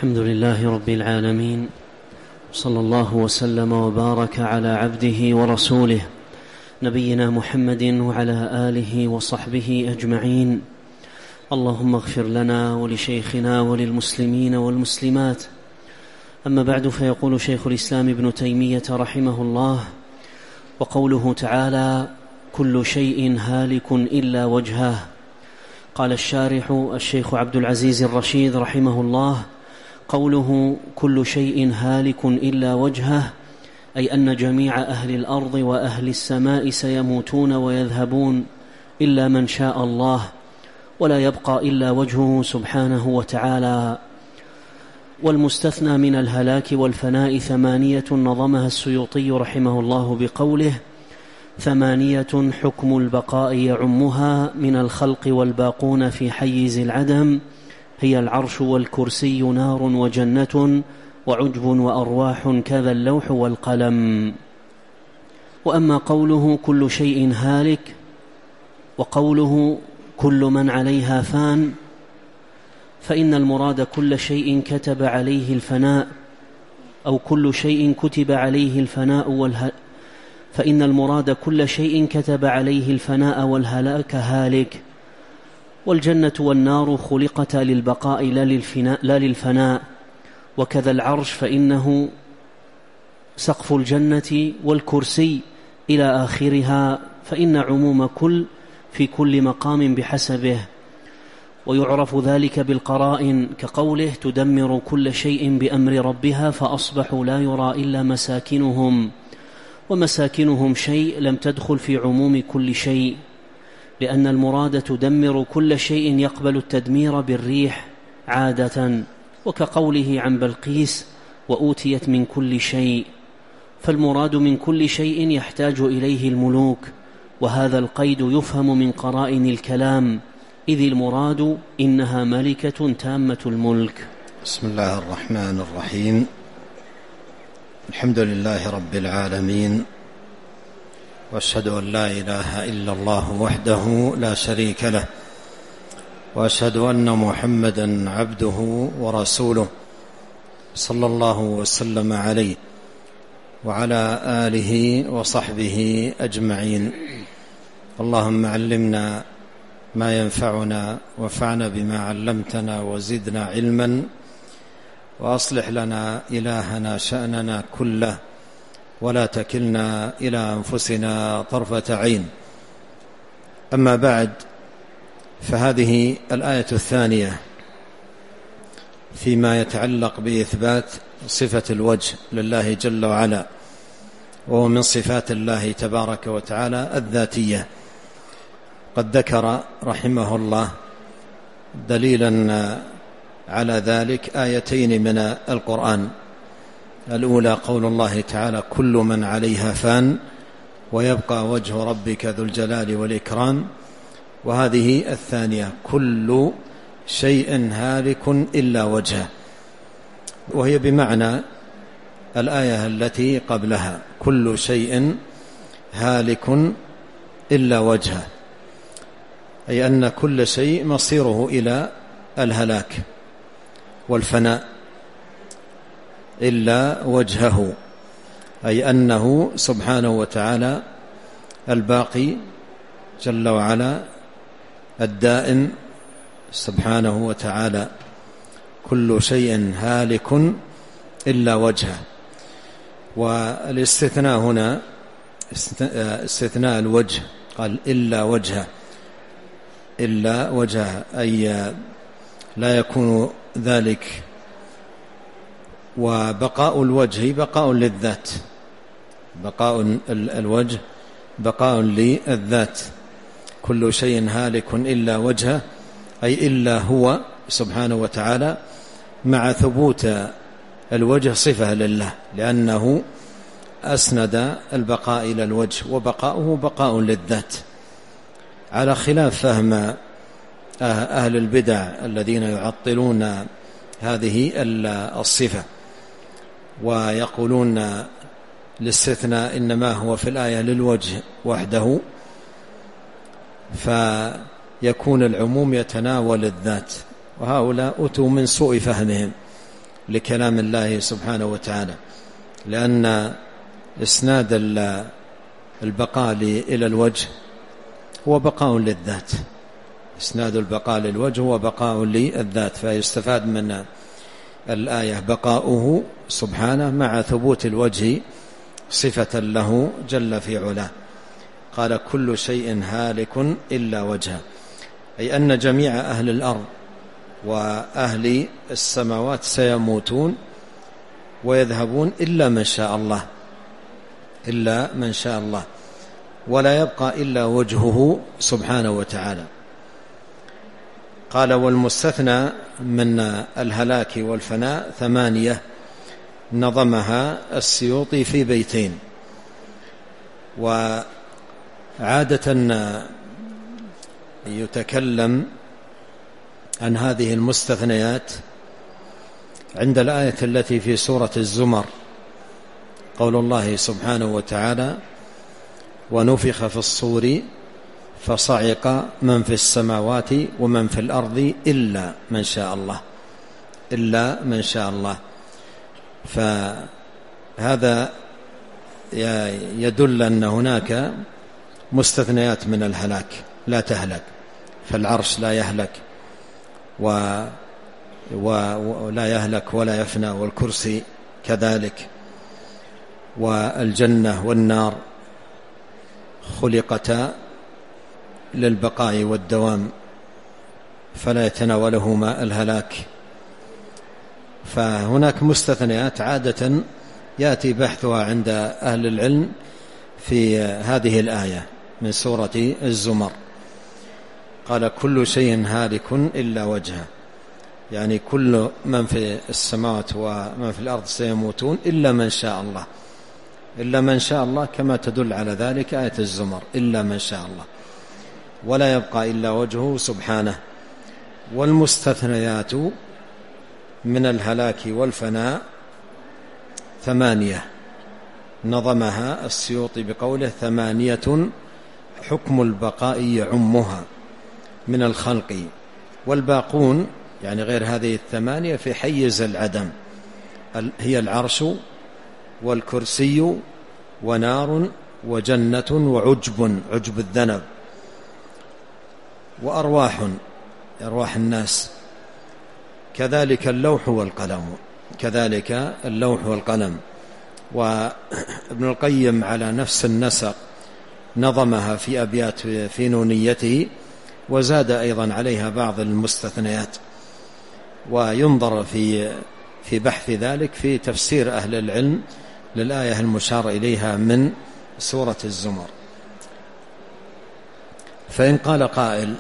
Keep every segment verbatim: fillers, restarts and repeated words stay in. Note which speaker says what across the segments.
Speaker 1: الحمد لله رب العالمين، صلى الله وسلم وبارك على عبده ورسوله نبينا محمد وعلى آله وصحبه أجمعين. اللهم اغفر لنا ولشيخنا وللمسلمين والمسلمات. أما بعد، فيقول شيخ الإسلام ابن تيمية رحمه الله: وقوله تعالى: كل شيء هالك إلا وجهه. قال الشارح الشيخ عبد العزيز الرشيد رحمه الله: قوله كل شيء هالك إلا وجهه، أي أن جميع أهل الأرض وأهل السماء سيموتون ويذهبون إلا من شاء الله، ولا يبقى إلا وجهه سبحانه وتعالى. والمستثنى من الهلاك والفناء ثمانية نظمها السيوطي رحمه الله بقوله: ثمانية حكم البقاء يعمها، من الخلق والباقون في حيز العدم، هي العرش والكرسي نار وجنة وعجب وأرواح كذا اللوح والقلم. وأما قوله كل شيء هالك وقوله كل من عليها فان، فإن المراد كل شيء كتب عليه الفناء أو كل شيء كتب عليه الفناء والهلاك، فإن المراد كل شيء كتب عليه الفناء والهلاك هالك. والجنة والنار خلقتا للبقاء لا للفناء، وكذا العرش فإنه سقف الجنة، والكرسي إلى آخرها، فإن عموم كل في كل مقام بحسبه. ويعرف ذلك بالقرائن، كقوله: تدمر كل شيء بأمر ربها فأصبحوا لا يرى إلا مساكنهم، ومساكنهم شيء لم تدخل في عموم كل شيء، لأن المراد تدمر كل شيء يقبل التدمير بالريح عادة، وكقوله عن بلقيس: وأوتيت من كل شيء، فالمراد من كل شيء يحتاج إليه الملوك، وهذا القيد يفهم من قرائن الكلام، إذ المراد إنها ملكة تامة الملك.
Speaker 2: بسم الله الرحمن الرحيم. الحمد لله رب العالمين، وأشهد أن لا إله إلا الله وحده لا شريك له، وأشهد أن محمدا عبده ورسوله، صلى الله وسلم عليه وعلى آله وصحبه أجمعين. اللهم علمنا ما ينفعنا، وانفعنا بما علمتنا، وزدنا علما، وأصلح لنا إلهنا شأننا كله، ولا تكلنا إلى أنفسنا طرفة عين. أما بعد، فهذه الآية الثانية فيما يتعلق بإثبات صفة الوجه لله جل وعلا، وهو من صفات الله تبارك وتعالى الذاتية. قد ذكر رحمه الله دليلا على ذلك آيتين من القرآن. الأولى قول الله تعالى: كل من عليها فان ويبقى وجه ربك ذو الجلال والإكرام. وهذه الثانية: كل شيء هالك إلا وجهه، وهي بمعنى الآية التي قبلها: كل شيء هالك إلا وجهه، أي أن كل شيء مصيره إلى الهلاك والفناء إلا وجهه، أي أنه سبحانه وتعالى الباقي جل وعلا الدائم سبحانه وتعالى. كل شيء هالك إلا وجهه. والاستثناء هنا استثناء الوجه، قال إلا وجهه، إلا وجهه، أي لا يكون ذلك. وبقاء الوجه بقاء للذات، بقاء الوجه بقاء للذات. كل شيء هالك إلا وجهه، أي إلا هو سبحانه وتعالى، مع ثبوت الوجه صفة لله، لأنه أسند البقاء إلى الوجه، وبقاؤه بقاء للذات، على خلاف فهم أهل البدع الذين يعطلون هذه الصفة ويقولون الاستثناء إنما هو في الآية للوجه وحده، فيكون العموم يتناول الذات. وهؤلاء أتوا من سوء فهمهم، لكلام الله سبحانه وتعالى، لأن إسناد البقاء إلى الوجه هو بقاء للذات، إسناد البقاء للوجه هو بقاء للذات، فيستفاد من الآية بقاؤه سبحانه مع ثبوت الوجه صفة له جل في علاه. قال كل شيء هالك إلا وجهه، أي أن جميع أهل الأرض وأهل السماوات سيموتون ويذهبون إلا من شاء الله، إلا من شاء الله، ولا يبقى إلا وجهه سبحانه وتعالى. قال والمستثنى من الهلاك والفناء ثمانية نظمها السيوطي في بيتين. وعادة يتكلم عن هذه المستثنيات عند الآية التي في سورة الزمر، قول الله سبحانه وتعالى ونفخ في الصور فصعق من في السماوات ومن في الأرض إلا من شاء الله، إلا من شاء الله. فهذا يدل أن هناك مستثنيات من الهلاك لا تهلك، فالعرش لا يهلك و ولا يهلك ولا يفنى، والكرسي كذلك، والجنة والنار خلقتا للبقاء والدوام فلا يتناولهما الهلاك. فهناك مستثنيات عادة يأتي بحثها عند أهل العلم في هذه الآية من سورة الزمر. قال كل شيء هالك إلا وجهه، يعني كل من في السماوات ومن في الأرض سيموتون إلا من شاء الله، إلا من شاء الله كما تدل على ذلك آية الزمر، إلا من شاء الله، ولا يبقى إلا وجهه سبحانه. والمستثنيات من الهلاك والفناء ثمانية نظمها السيوطي بقوله ثمانية حكم البقاء يعمها من الخلق، والباقون يعني غير هذه الثمانية في حيز العدم، هي العرش والكرسي ونار وجنة وعجب، عجب الذنب، وأرواح، أرواح الناس، كذلك اللوح والقلم، كذلك اللوح والقلم. وابن القيم على نفس النسق نظمها في أبيات في نونيته، وزاد أيضا عليها بعض المستثنيات، وينظر في في بحث ذلك في تفسير أهل العلم للآية المشار إليها من سورة الزمر. فإن قال قائل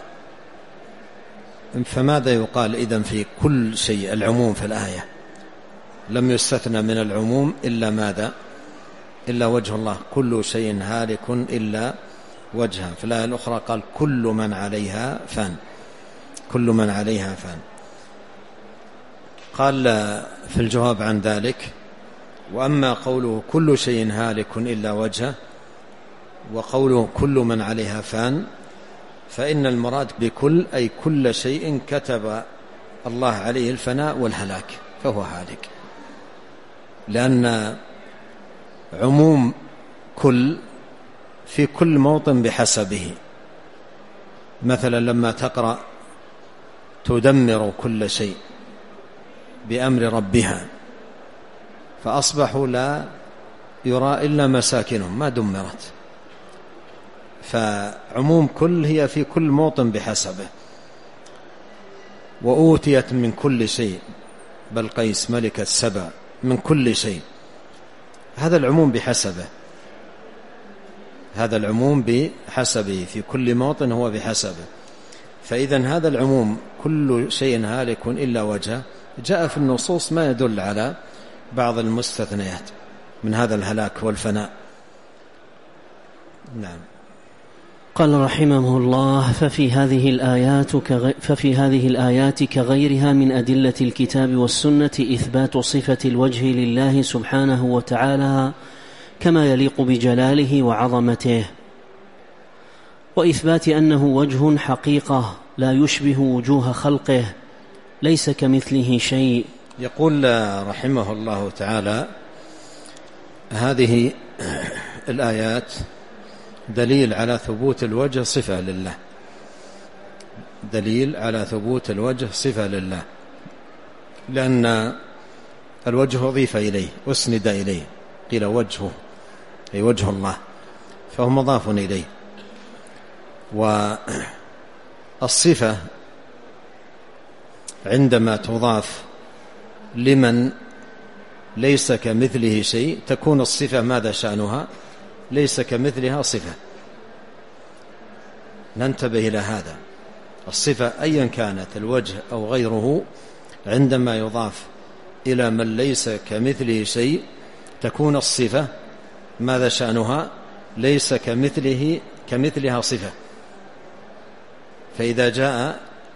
Speaker 2: فماذا يقال إذن في كل شيء؟ العموم في الآية لم يستثنى من العموم إلا ماذا؟ إلا وجه الله، كل شيء هالك إلا وجهه. في الآية الأخرى قال كل من عليها فان، كل من عليها فان. قال في الجواب عن ذلك وأما قوله كل شيء هالك إلا وجهه وقوله كل من عليها فان، فإن المراد بكل أي كل شيء كتب الله عليه الفناء والهلاك فهو هالك، لأن عموم كل في كل موطن بحسبه. مثلا لما تقرأ تدمر كل شيء بأمر ربها، فأصبحوا لا يرى إلا مساكنهم ما دمرت. فعموم كل هي في كل موطن بحسبه. وأوتيت من كل شيء، بلقيس ملكة سبأ من كل شيء، هذا العموم بحسبه، هذا العموم بحسبه، في كل موطن هو بحسبه. فإذن هذا العموم كل شيء هالك إلا وجهه جاء في النصوص ما يدل على بعض المستثنيات من هذا الهلاك والفناء. نعم.
Speaker 1: قال رحمه الله ففي هذه الآيات كغ... ففي هذه الآيات كغيرها من أدلة الكتاب والسنة إثبات صفة الوجه لله سبحانه وتعالى كما يليق بجلاله وعظمته، وإثبات أنه وجه حقيقة لا يشبه وجوه خلقه، ليس كمثله شيء
Speaker 2: يقول رحمه الله تعالى: هذه الآيات دليل على ثبوت الوجه صفة لله، دليل على ثبوت الوجه صفة لله، لأن الوجه أضيف إليه واسند إليه، قيل وجهه أي وجه الله، فهو مضاف إليه. والصفة عندما تضاف لمن ليس كمثله شيء تكون الصفة ماذا شأنها؟ ليس كمثلها صفة. ننتبه إلى هذا، الصفة أيا كانت الوجه أو غيره عندما يضاف إلى من ليس كمثله شيء تكون الصفة ماذا شأنها؟ ليس كمثله كمثلها صفة. فإذا جاء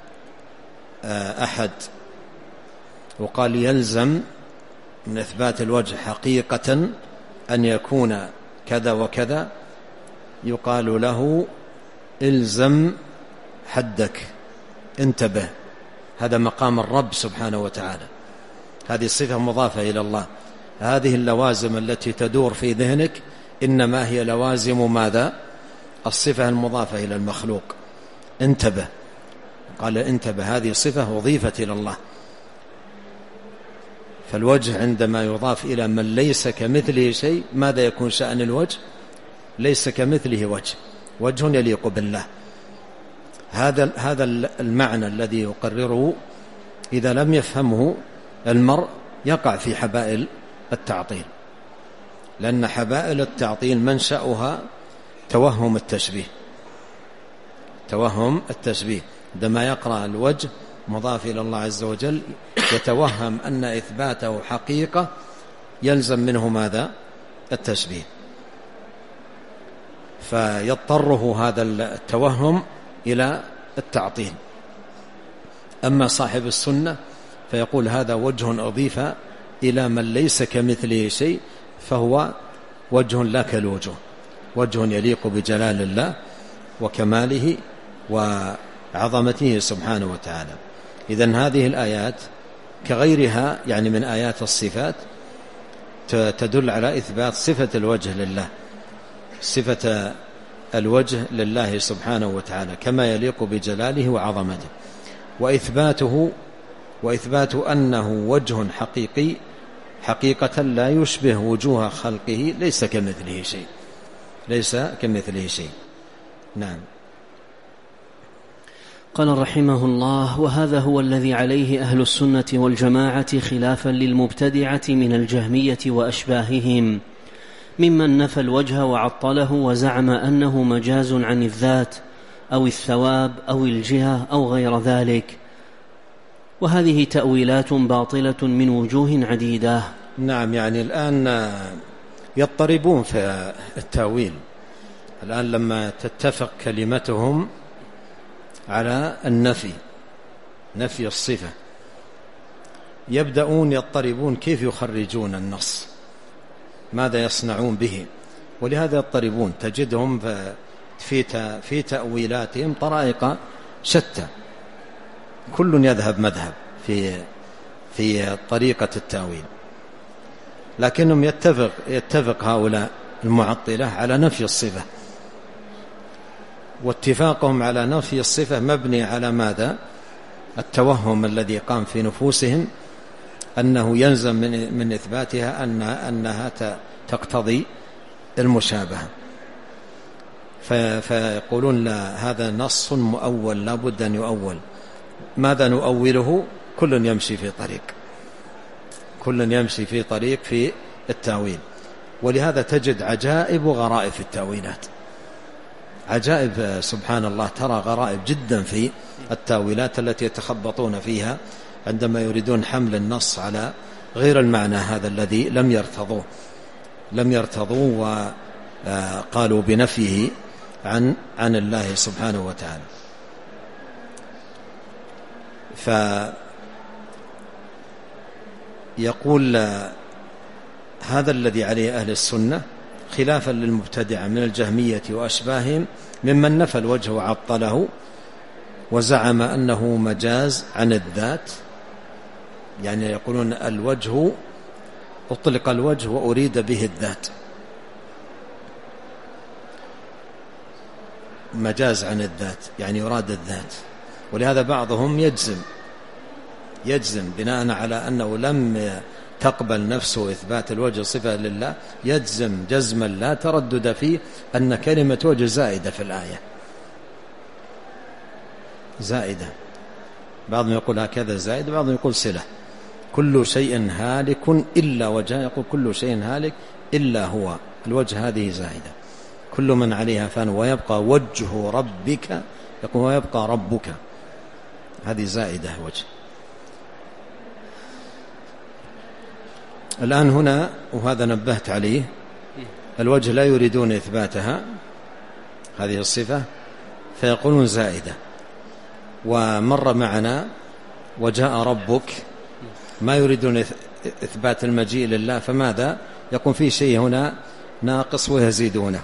Speaker 2: أحد وقال يلزم من إثبات الوجه حقيقة أن يكون كذا وكذا، يقال له إلزم حدك، انتبه، هذا مقام الرب سبحانه وتعالى، هذه الصفة مضافة إلى الله. هذه اللوازم التي تدور في ذهنك إنما هي لوازم ماذا؟ الصفة المضافة إلى المخلوق، انتبه. قال انتبه، هذه صفة أضيفت إلى الله. فالوجه عندما يضاف إلى من ليس كمثله شيء ماذا يكون شأن الوجه؟ ليس كمثله وجه، وجه يليق بالله. هذا هذا المعنى الذي يقرره إذا لم يفهمه المرء يقع في حبائل التعطيل، لأن حبائل التعطيل منشأها توهم التشبيه، توهم التشبيه. عندما يقرأ الوجه مضاف إلى الله عز وجل يتوهم أن إثباته حقيقة يلزم منه ماذا؟ التشبيه، فيضطره هذا التوهم إلى التعطيل. أما صاحب السنة فيقول هذا وجه أضيف إلى من ليس كمثله شيء، فهو وجه لا كالوجه، وجه يليق بجلال الله وكماله وعظمته سبحانه وتعالى. إذن هذه الآيات كغيرها يعني من آيات الصفات تدل على إثبات صفة الوجه لله، صفة الوجه لله سبحانه وتعالى كما يليق بجلاله وعظمته، وإثباته وإثبات أنه وجه حقيقي حقيقة لا يشبه وجوه خلقه، ليس كمثله شيء، ليس كمثله شيء. نعم.
Speaker 1: قال رحمه الله: وهذا هو الذي عليه أهل السنة والجماعة خلافا للمبتدعة من الجهمية وأشباههم، ممن نفى الوجه وعطله وزعم أنه مجاز عن الذات أو الثواب أو الجهة أو غير ذلك، وهذه تأويلات باطلة من وجوه عديدة.
Speaker 2: نعم، يعني الآن يضطربون في التأويل، الآن لما تتفق كلمتهم على النفي، نفي الصفة، يبدأون يضطربون كيف يخرجون النص، ماذا يصنعون به، ولهذا يضطربون. تجدهم في في تأويلاتهم طرائق شتى، كل يذهب مذهب في في طريقة التأويل، لكنهم يتفق يتفق هؤلاء المعطلة على نفي الصفة، واتفاقهم على نفي الصفة مبني على ماذا؟ التوهم الذي قام في نفوسهم أنه يلزم من من إثباتها أن أنها تقتضي المشابهة، فيقولون لا، هذا نص مؤول لا بد أن يؤول. ماذا نؤوله؟ كل يمشي في طريق، كل يمشي في طريق في التأويل. ولهذا تجد عجائب وغرائب في التأويلات، عجائب سبحان الله، ترى غرائب جدا في التأويلات التي يتخبطون فيها عندما يريدون حمل النص على غير المعنى هذا الذي لم يرتضوه لم يرتضوا وقالوا بنفيه عن عن الله سبحانه وتعالى. فيقول هذا الذي عليه أهل السنة خلافا للمبتدعة من الجهمية وأشباههم، ممن نفى الوجه وعطله وزعم أنه مجاز عن الذات يعني يقولون الوجه أطلق الوجه وأريد به الذات، مجاز عن الذات يعني يراد الذات. ولهذا بعضهم يجزم يجزم بناء على أنه لم تقبل نفسه إثبات الوجه صفة لله، يجزم جزما لا تردد فيه أن كلمة وجه زائدة في الآية، زائدة. بعضهم يقول هكذا زائد، بعضهم يقول صلة. كل شيء هالك إلا وجهه، يقول كل شيء هالك إلا هو، الوجه هذه زائدة. كل من عليها فان ويبقى وجه ربك، يقول ويبقى ربك، هذه زائدة وجه. الآن هنا وهذا نبهت عليه، الوجه لا يريدون إثباتها هذه الصفة فيقولون زائدة. ومر معنا وجاء ربك، ما يريدون إثبات المجيء لله، فماذا يكون في شيء هنا ناقص ويزيدونه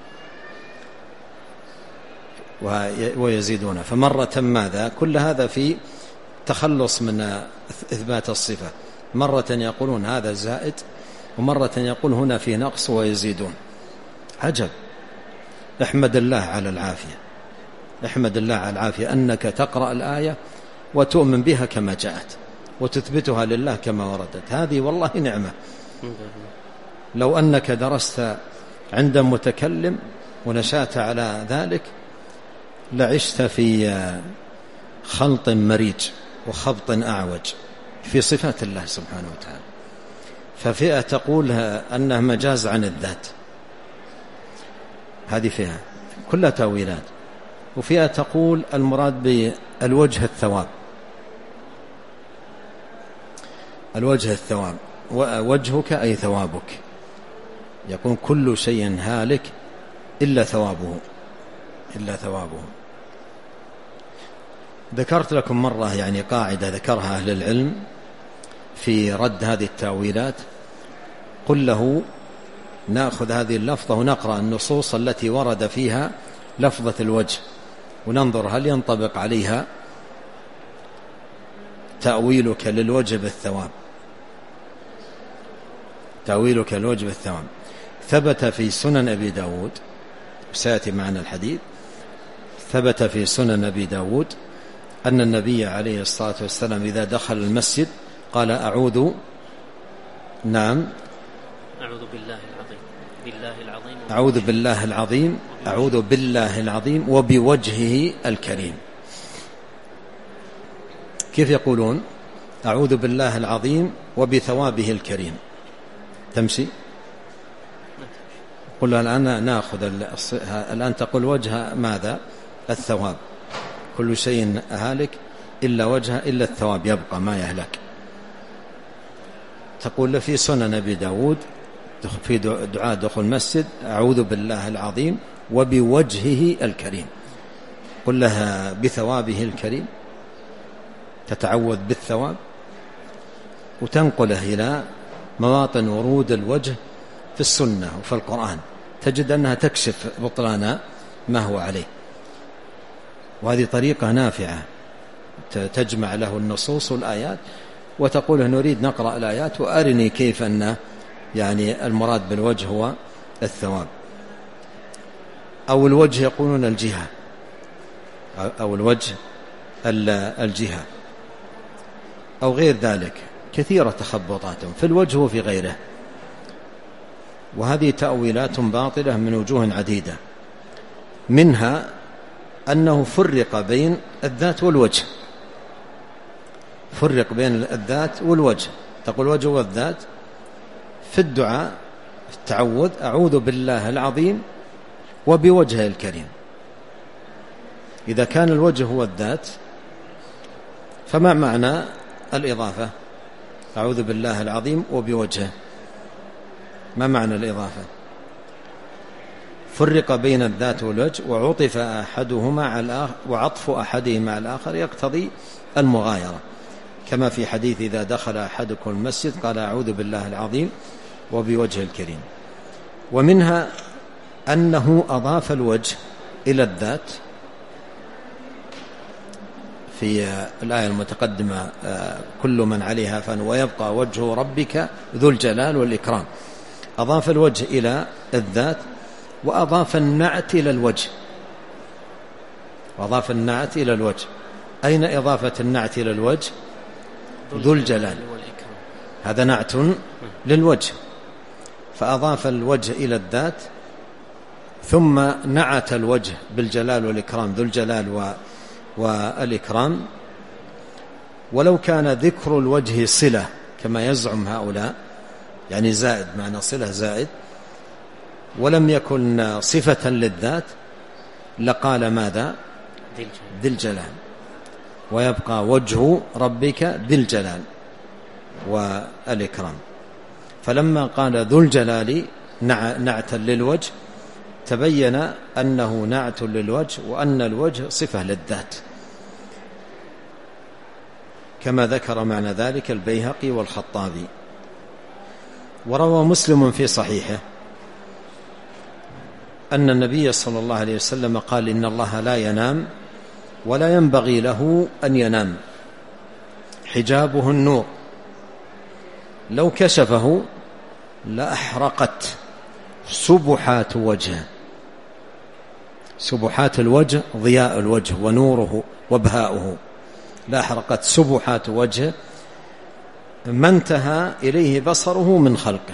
Speaker 2: ويزيدونه فمرة ماذا كل هذا في تخلص من إثبات الصفة. مرة يقولون هذا زائد، ومرة يقول هنا في نقص ويزيدون. عجب. احمد الله على العافية، احمد الله على العافية أنك تقرأ الآية وتؤمن بها كما جاءت وتثبتها لله كما وردت، هذه والله نعمة. لو أنك درست عند متكلم ونشأت على ذلك لعشت في خلط مريج وخبط أعوج في صفات الله سبحانه وتعالى. ففئة تقول أنها مجاز عن الذات، هذه فئة كلها تأويلات. وفئة تقول المراد بالوجه الثواب، الوجه الثواب، ووجهك أي ثوابك، يكون كل شيء هالك إلا ثوابه، إلا ثوابه. ذكرت لكم مرة يعني قاعدة ذكرها أهل العلم في رد هذه التأويلات. قل له نأخذ هذه اللفظة ونقرأ النصوص التي ورد فيها لفظة الوجه وننظر هل ينطبق عليها تأويلك للوجه بالثواب، تأويلك للوجه بالثواب. ثبت في سنن أبي داود، سيأتي معنا الحديث، ثبت في سنن أبي داود أن النبي عليه الصلاة والسلام إذا دخل المسجد قال أعوذ نعم
Speaker 1: أعوذ بالله العظيم بالله العظيم
Speaker 2: أعوذ بالله العظيم أعوذ بالله العظيم وبوجهه الكريم. كيف يقولون؟ أعوذ بالله العظيم وبثوابه الكريم، تمشي؟ قل الآن نأخذ الآن تقول وجه ماذا؟ الثواب، كل شيء هالك إلا وجهه إلا الثواب يبقى ما يهلك. تقول في سنن أبي داود في دعاء دخول المسجد أعوذ بالله العظيم وبوجهه الكريم، قل لها بثوابه الكريم، تتعوذ بالثواب وتنقله إلى مواطن ورود الوجه في السنة وفي القرآن، تجد أنها تكشف بطلان ما هو عليه. وهذه طريقة نافعة تجمع له النصوص والآيات وتقول نريد نقرأ الآيات وأرني كيف أن يعني المراد بالوجه هو الثواب. أو الوجه يقولون الجهة، أو الوجه الجهة أو غير ذلك، كثيرة تخبطاتهم في الوجه وفي غيره. وهذه تأويلات باطلة من وجوه عديدة، منها أنه فرق بين الذات والوجه، فرق بين الذات والوجه. تقول وجه والذات في الدعاء في التعوذ أعوذ بالله العظيم وبوجهه الكريم. إذا كان الوجه هو الذات فما معنى الإضافة؟ أعوذ بالله العظيم وبوجهه، ما معنى الإضافة؟ فرق بين الذات والوجه وعطف أحدهما على الآخر، وعطف أحدهما على الآخر يقتضي المغايرة، كما في حديث إذا دخل أحدكم المسجد قال أعوذ بالله العظيم وبوجه الكريم. ومنها أنه أضاف الوجه إلى الذات في الآية المتقدمة كل من عليها فان ويبقى وجه ربك ذو الجلال والإكرام. أضاف الوجه إلى الذات وأضاف النعت إلى الوجه، وأضاف النعت إلى الوجه. أين إضافة النعت إلى الوجه؟ ذو الجلال، هذا نعت للوجه، فأضاف الوجه إلى الذات ثم نعت الوجه بالجلال والإكرام، ذو الجلال و... والإكرام. ولو كان ذكر الوجه صلة كما يزعم هؤلاء، يعني زائد، معنى صلة زائد، ولم يكن صفة للذات لقال ماذا؟ ذي الجلال، ويبقى وجه ربك ذي الجلال والإكرام. فلما قال ذو الجلال نعتا للوجه تبين أنه نعت للوجه، وأن الوجه صفة للذات، كما ذكر معنى ذلك البيهقي والخطابي. وروى مسلم في صحيحه أن النبي صلى الله عليه وسلم قال إن الله لا ينام ولا ينبغي له أن ينام، حجابه النور، لو كشفه لأحرقت سبحات وجهه. سبحات الوجه ضياء الوجه ونوره وبهاؤه، لأحرقت سبحات وجهه ما انتهى إليه بصره من خلقه.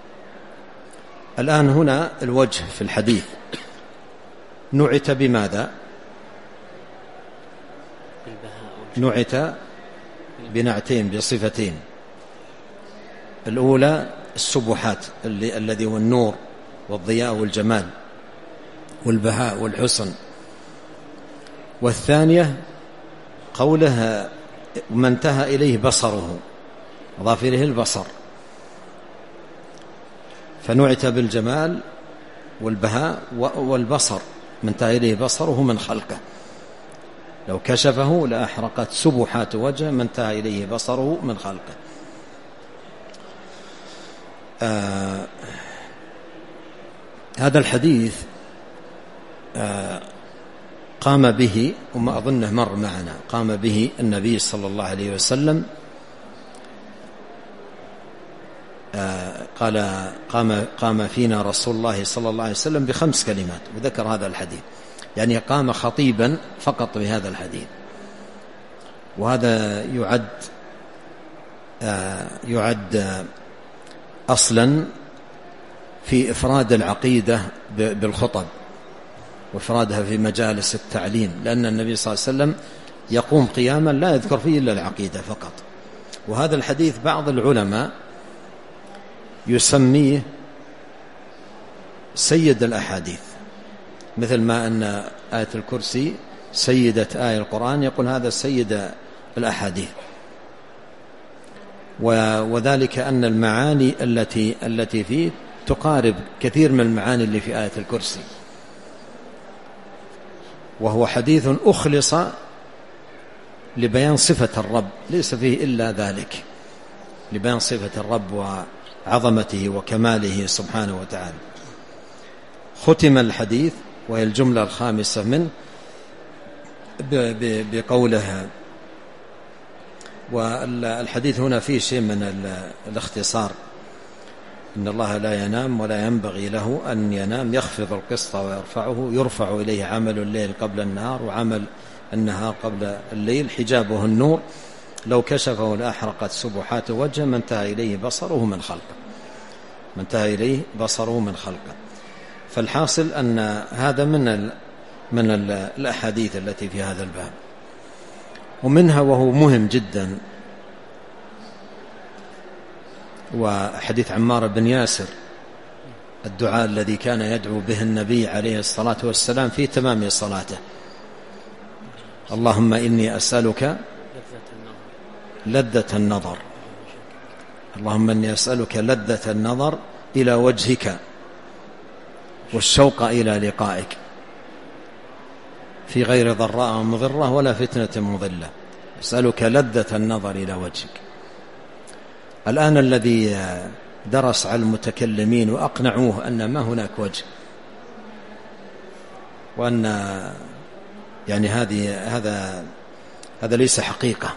Speaker 2: الآن هنا الوجه في الحديث نعت بماذا؟ نعت بنعتين، بصفتين. الأولى السبحات الذي هو النور والضياء والجمال والبهاء والحسن، والثانية قوله ما انتهى إليه بصره، أضاف إليه البصر، فنعت بالجمال والبهاء والبصر، ما انتهى إليه بصره من خلقه. لو كشفه لأحرقت سبحات وجهه ما انتهى إليه بصره من خلقه. آه هذا الحديث آه قام به، وما أظنه مر معنا، قام به النبي صلى الله عليه وسلم. آه قال قام, قام فينا رسول الله صلى الله عليه وسلم بخمس كلمات، وذكر هذا الحديث، يعني قام خطيبا فقط بهذا الحديث. وهذا يعد آه يعد آه أصلا في إفراد العقيدة بالخطب وإفرادها في مجالس التعليم، لأن النبي صلى الله عليه وسلم يقوم قياما لا يذكر فيه إلا العقيدة فقط. وهذا الحديث بعض العلماء يسميه سيد الأحاديث، مثل ما أن آية الكرسي سيدة آية القرآن، يقول هذا سيد الأحاديث. وذلك أن المعاني التي التي فيه تقارب كثير من المعاني اللي في آية الكرسي، وهو حديث أخلص لبيان صفة الرب، ليس فيه إلا ذلك، لبيان صفة الرب وعظمته وكماله سبحانه وتعالى. ختم الحديث وهي الجملة الخامسة منه بقولها، والحديث هنا فيه شيء من الاختصار، إن الله لا ينام ولا ينبغي له أن ينام، يخفض القسط ويرفعه، يرفع إليه عمل الليل قبل النهار وعمل النهار قبل الليل، حجابه النور، لو كشفه لأحرقت سبحات وجهه ما انتهى إليه بصره من خلقه، ما انتهى إليه بصره من خلقه. فالحاصل أن هذا من ال من ال الأحاديث التي في هذا الباب. ومنها وهو مهم جدا وحديث عمار بن ياسر، الدعاء الذي كان يدعو به النبي عليه الصلاة والسلام في تمام صلاته: اللهم إني أسألك لذة النظر، اللهم إني أسألك لذة النظر إلى وجهك والشوق إلى لقائك في غير ضراء مضرة ولا فتنة مضلة، أسألك لذة النظر إلى وجهك. الآن الذي درس على المتكلمين وأقنعوه أن ما هناك وجه، وأن يعني هذه هذا هذا ليس حقيقة،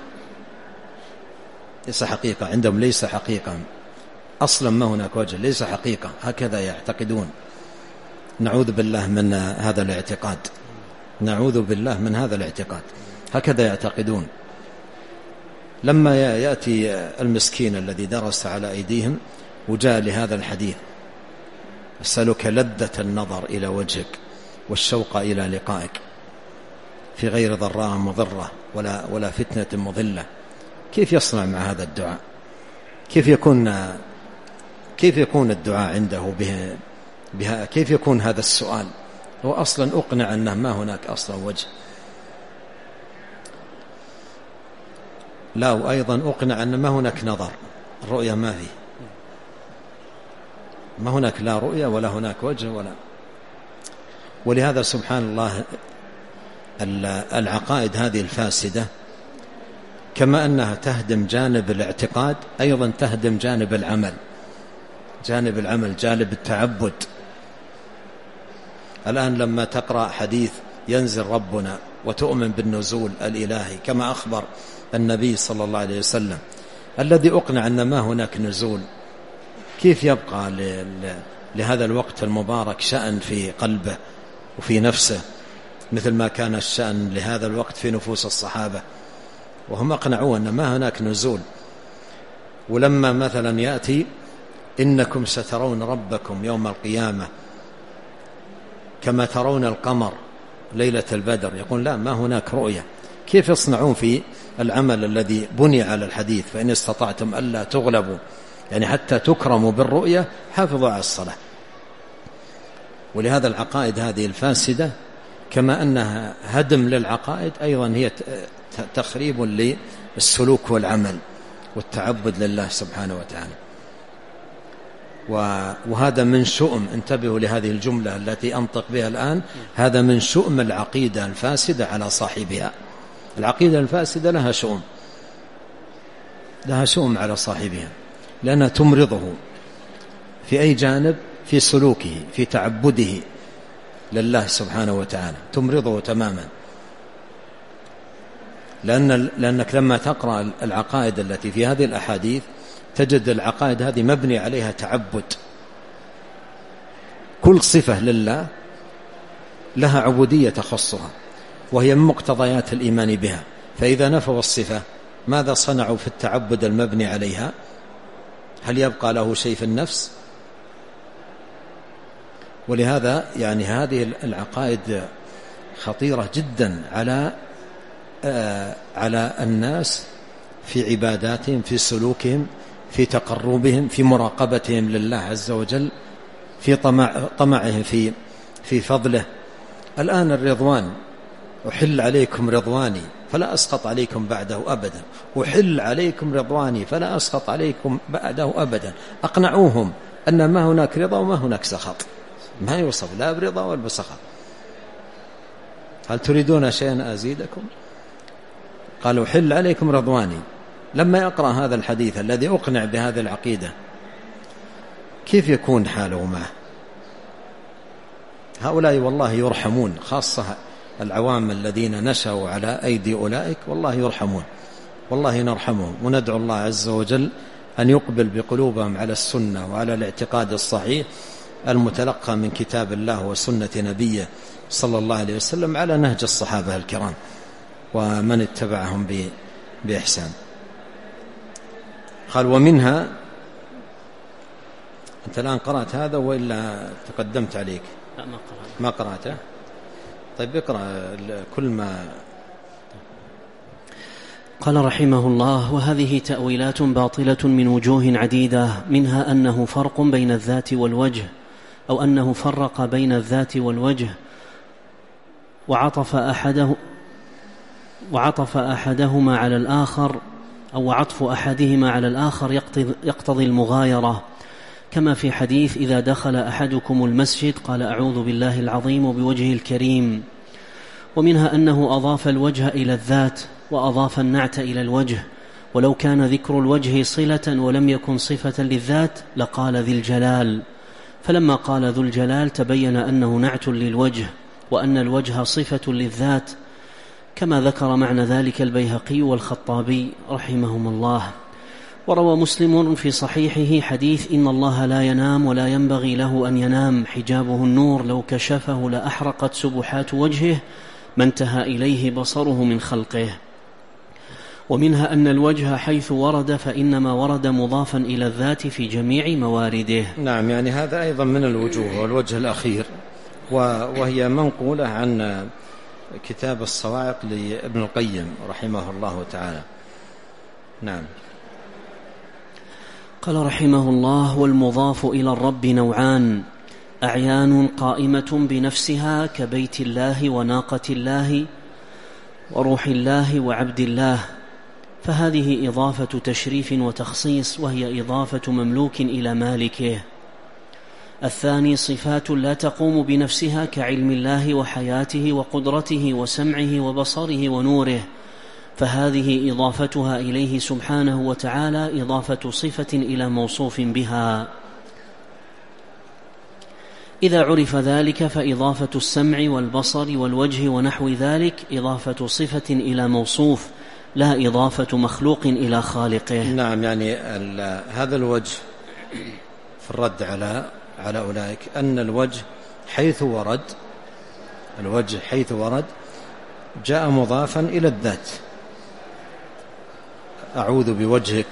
Speaker 2: ليس حقيقة عندهم، ليس حقيقة أصلا، ما هناك وجه، ليس حقيقة، هكذا يعتقدون. نعوذ بالله من هذا الاعتقاد، نعوذ بالله من هذا الاعتقاد، هكذا يعتقدون. لما يأتي المسكين الذي درس على أيديهم وجاء لهذا الحديث: أسألك لذة النظر إلى وجهك والشوق إلى لقائك في غير ضراء مضرة ولا, ولا فتنة مضلة، كيف يصنع مع هذا الدعاء؟ كيف يكون كيف يكون الدعاء عنده به بها؟ كيف يكون هذا السؤال؟ هو أصلا أقنع أنه ما هناك أصلا وجه. لا، وأيضا أقنع أن ما هناك نظر، الرؤية ما في، ما هناك لا رؤية ولا هناك وجه ولا. ولهذا سبحان الله العقائد هذه الفاسدة كما أنها تهدم جانب الاعتقاد أيضا تهدم جانب العمل، جانب العمل، جانب التعبد. الآن لما تقرأ حديث ينزل ربنا وتؤمن بالنزول الإلهي كما أخبر النبي صلى الله عليه وسلم الذي أقنع أن ما هناك نزول، كيف يبقى لهذا الوقت المبارك شأن في قلبه وفي نفسه مثل ما كان الشأن لهذا الوقت في نفوس الصحابة، وهم أقنعوا أن ما هناك نزول. ولما مثلا يأتي: إنكم سترون ربكم يوم القيامة كما ترون القمر ليلة البدر، يقول لا، ما هناك رؤية. كيف يصنعون في العمل الذي بني على الحديث: فإن استطعتم ألا تغلبوا، يعني حتى تكرموا بالرؤية حافظوا على الصلاة. ولهذا العقائد هذه الفاسدة كما أنها هدم للعقائد أيضا هي تخريب للسلوك والعمل والتعبد لله سبحانه وتعالى. وهذا من شؤم، انتبهوا لهذه الجملة التي أنطق بها الآن، هذا من شؤم العقيدة الفاسدة على صاحبها. العقيدة الفاسدة لها شؤم، لها شؤم على صاحبها، لأنها تمرضه في أي جانب، في سلوكه، في تعبده لله سبحانه وتعالى، تمرضه تماما. لأن لأنك لما تقرأ العقائد التي في هذه الأحاديث تجد العقائد هذه مبني عليها تعبد، كل صفة لله لها عبودية تخصها وهي من مقتضيات الإيمان بها. فإذا نفوا الصفة ماذا صنعوا في التعبد المبني عليها؟ هل يبقى له شيء في النفس؟ ولهذا يعني هذه العقائد خطيرة جدا على آه على الناس في عباداتهم، في سلوكهم، في تقربهم، في مراقبتهم لله عز وجل، في طمع طمعهم في في فضله. الآن الرضوان: أحل عليكم رضواني فلا أسقط عليكم بعده أبدا، أحل عليكم رضواني فلا أسقط عليكم بعده أبدا. أقنعوهم أن ما هناك رضا وما هناك سخط، ما يوصف لا برضا ولا بسخط. هل تريدون شيئا أزيدكم؟ قالوا: أحل عليكم رضواني. لما يقرأ هذا الحديث الذي أقنع بهذه العقيدة كيف يكون حاله معه؟ هؤلاء والله يرحمون، خاصة العوام الذين نشأوا على أيدي أولئك، والله يرحمون، والله نرحمهم، وندعو الله عز وجل أن يقبل بقلوبهم على السنة وعلى الاعتقاد الصحيح المتلقى من كتاب الله وسنة نبيه صلى الله عليه وسلم على نهج الصحابة الكرام ومن اتبعهم بإحسان. قال: ومنها، أنت الآن قرأت هذا وإلا تقدمت عليك؟
Speaker 1: لا، ما قرأت.
Speaker 2: ما قرأته؟ طيب اقرأ كل ما.
Speaker 1: قال رحمه الله: وهذه تأويلات باطلة من وجوه عديدة، منها أنه فرق بين الذات والوجه، أو أنه فرق بين الذات والوجه وعطف أحده وعطف أحدهما على الآخر، أو عطف أحدهما على الآخر يقتضي المغايرة، كما في حديث: إذا دخل أحدكم المسجد قال: أعوذ بالله العظيم وبوجهه الكريم. ومنها أنه أضاف الوجه إلى الذات وأضاف النعت إلى الوجه، ولو كان ذكر الوجه صلة ولم يكن صفة للذات لقال ذي الجلال، فلما قال ذو الجلال تبين أنه نعت للوجه وأن الوجه صفة للذات، كما ذكر معنى ذلك البيهقي والخطابي رحمهم الله. وروى مسلم في صحيحه حديث إن الله لا ينام ولا ينبغي له أن ينام، حجابه النور، لو كشفه لأحرقت سبحات وجهه ما انتهى إليه بصره من خلقه. ومنها أن الوجه حيث ورد فإنما ورد مضافا إلى الذات في جميع موارده.
Speaker 2: نعم، يعني هذا أيضا من الوجوه، والوجه الأخير وهي منقولة عن كتاب الصواعق لابن القيم رحمه الله تعالى. نعم.
Speaker 1: قال رحمه الله: والمضاف إلى الرب نوعان: أعيان قائمة بنفسها كبيت الله وناقة الله وروح الله وعبد الله، فهذه إضافة تشريف وتخصيص، وهي إضافة مملوك إلى مالكه. الثاني صفات لا تقوم بنفسها كعلم الله وحياته وقدرته وسمعه وبصره ونوره، فهذه إضافتها إليه سبحانه وتعالى إضافة صفة إلى موصوف بها. إذا عرف ذلك فإضافة السمع والبصر والوجه ونحو ذلك إضافة صفة إلى موصوف، لا إضافة مخلوق إلى خالقه.
Speaker 2: نعم، يعني هذا الوجه في الرد على على أولئك أن الوجه حيث ورد الوجه حيث ورد جاء مضافا إلى الذات. أعوذ بوجهك،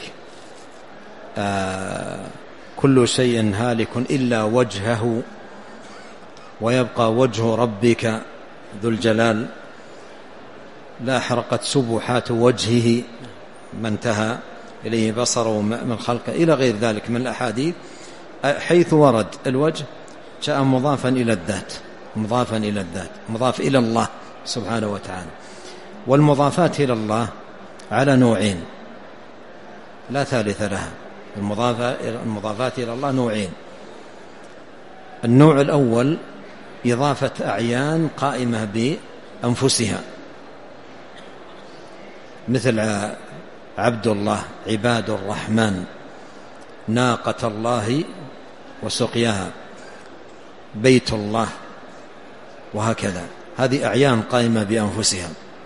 Speaker 2: آه كل شيء هالك إلا وجهه ويبقى وجه ربك ذو الجلال، لا حرقت سبحات وجهه ما انتهى إليه بصره من خلقه، إلى غير ذلك من الأحاديث. حيث ورد الوجه جاء مضافا إلى الذات، مضافا إلى الذات، مضاف إلى الله سبحانه وتعالى. والمضافات إلى الله على نوعين لا ثالث لها. المضافات إلى الله نوعين: النوع الأول إضافة أعيان قائمة بأنفسها، مثل عبد الله، عباد الرحمن، ناقة الله وسقياها، بيت الله، وهكذا. هذه أعيان قائمة بأنفسها.